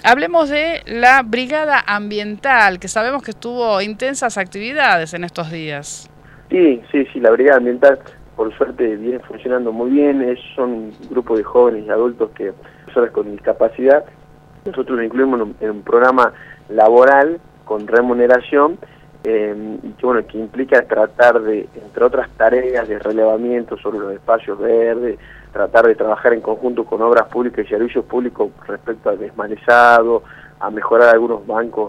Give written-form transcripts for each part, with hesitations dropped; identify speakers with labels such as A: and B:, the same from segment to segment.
A: Hablemos de la Brigada Ambiental, que sabemos que tuvo intensas actividades en estos días.
B: Sí, la Brigada Ambiental, por suerte, viene funcionando muy bien. Son un grupo de jóvenes y adultos que, personas con discapacidad, nosotros lo incluimos en un programa laboral con remuneración, y que implica tratar de, entre otras tareas de relevamiento sobre los espacios verdes, tratar de trabajar en conjunto con obras públicas y servicios públicos respecto al desmalezado, a mejorar algunos bancos,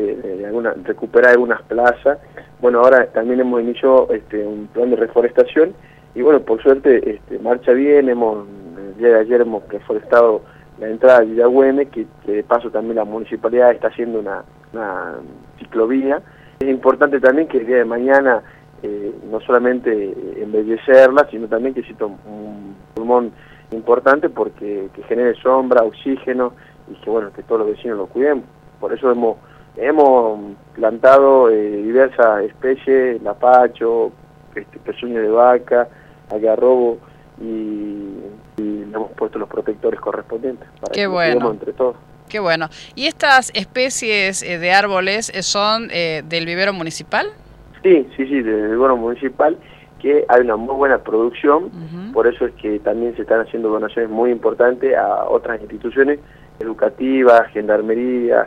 B: recuperar algunas plazas. Bueno, ahora también hemos iniciado un plan de reforestación y por suerte marcha bien. El día de ayer hemos reforestado la entrada de Villagüeme, que de paso también la municipalidad está haciendo una ciclovía. Es importante también que el día de mañana no solamente embellecerla, sino también que exista un pulmón importante porque que genere sombra, oxígeno y que todos los vecinos lo cuiden. Por eso hemos plantado diversas especies, lapacho, pezuña de vaca, algarrobo y le hemos puesto los protectores correspondientes para que lo cuidemos entre todos.
A: Qué bueno. ¿Y estas especies de árboles son del vivero municipal?
B: Sí, del vivero municipal, que hay una muy buena producción. Por eso es que también se están haciendo donaciones muy importantes a otras instituciones educativas, gendarmería,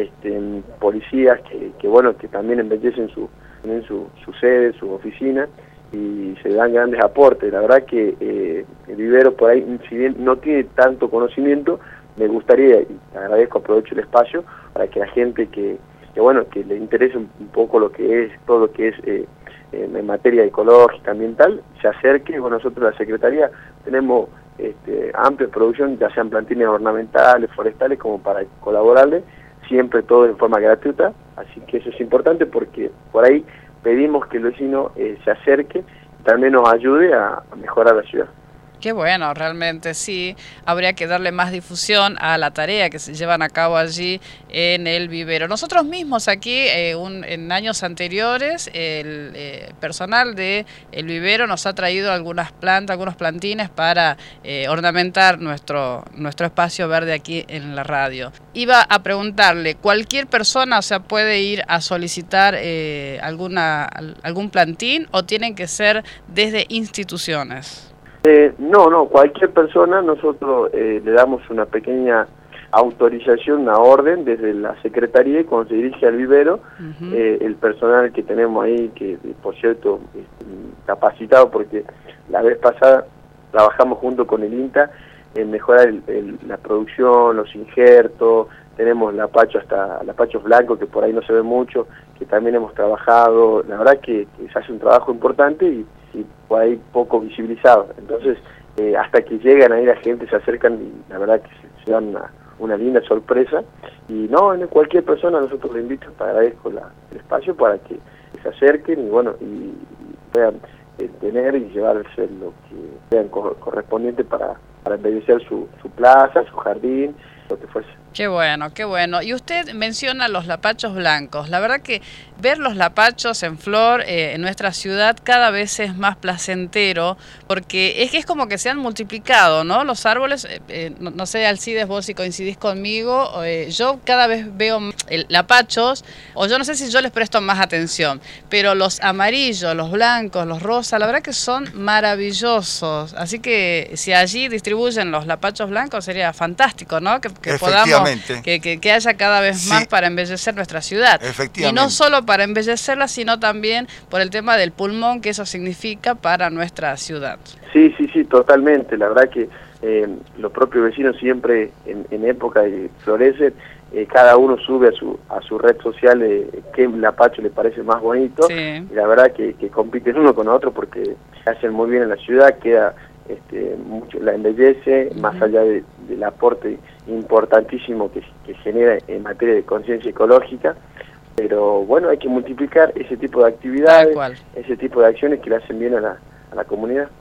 B: policías, que también embellecen su sede, su oficina, y se dan grandes aportes. La verdad que el vivero por ahí, si bien no tiene tanto conocimiento, me gustaría, y agradezco, aprovecho el espacio, para que la gente que le interese un poco todo lo que es en materia ecológica, ambiental, se acerque. Nosotros la Secretaría tenemos amplia producción, ya sean plantines ornamentales, forestales, como para colaborarle, siempre todo en forma gratuita, así que eso es importante porque por ahí pedimos que el vecino se acerque y también nos ayude a mejorar la ciudad.
A: Qué bueno, realmente sí, habría que darle más difusión a la tarea que se llevan a cabo allí en el vivero. Nosotros mismos aquí, en años anteriores, el personal del vivero nos ha traído algunas plantas, algunos plantines para ornamentar nuestro espacio verde aquí en la radio. Iba a preguntarle, ¿cualquier persona, puede ir a solicitar algún plantín o tienen que ser desde instituciones?
B: No, cualquier persona. Nosotros le damos una pequeña autorización, una orden desde la Secretaría, y cuando se dirige al vivero, el personal que tenemos ahí, que por cierto capacitado, porque la vez pasada trabajamos junto con el INTA en mejorar la producción, los injertos. Tenemos lapachos blancos, que por ahí no se ve mucho, que también hemos trabajado. La verdad que se hace un trabajo importante y por ahí poco visibilizado. Entonces, hasta que llegan ahí la gente, se acercan y la verdad que se dan una linda sorpresa. Y cualquier persona, nosotros le invito, te agradezco el espacio para que se acerquen y puedan tener y llevarse lo que sean correspondiente para embellecer su plaza, su jardín, lo que fuese.
A: Qué bueno, qué bueno. Y usted menciona los lapachos blancos. La verdad que ver los lapachos en flor en nuestra ciudad cada vez es más placentero, porque es como que se han multiplicado, ¿no? Los árboles, no sé, Alcides, vos si coincidís conmigo, yo cada vez veo lapachos, o yo no sé si yo les presto más atención, pero los amarillos, los blancos, los rosas, la verdad que son maravillosos. Así que si allí distribuyen los lapachos blancos sería fantástico, ¿no? Que podamos que haya cada vez más para embellecer nuestra ciudad. Y no solo para embellecerla, sino también por el tema del pulmón que eso significa para nuestra ciudad.
B: Sí, totalmente. La verdad que los propios vecinos siempre en época de florecer, cada uno sube a su red social qué lapacho le parece más bonito. Y la verdad que compiten uno con otro porque hacen muy bien en la ciudad, queda mucho, la embellece, más allá del aporte importantísimo que genera en materia de conciencia ecológica. Pero hay que multiplicar ese tipo de actividades, ese tipo de acciones que le hacen bien a la comunidad.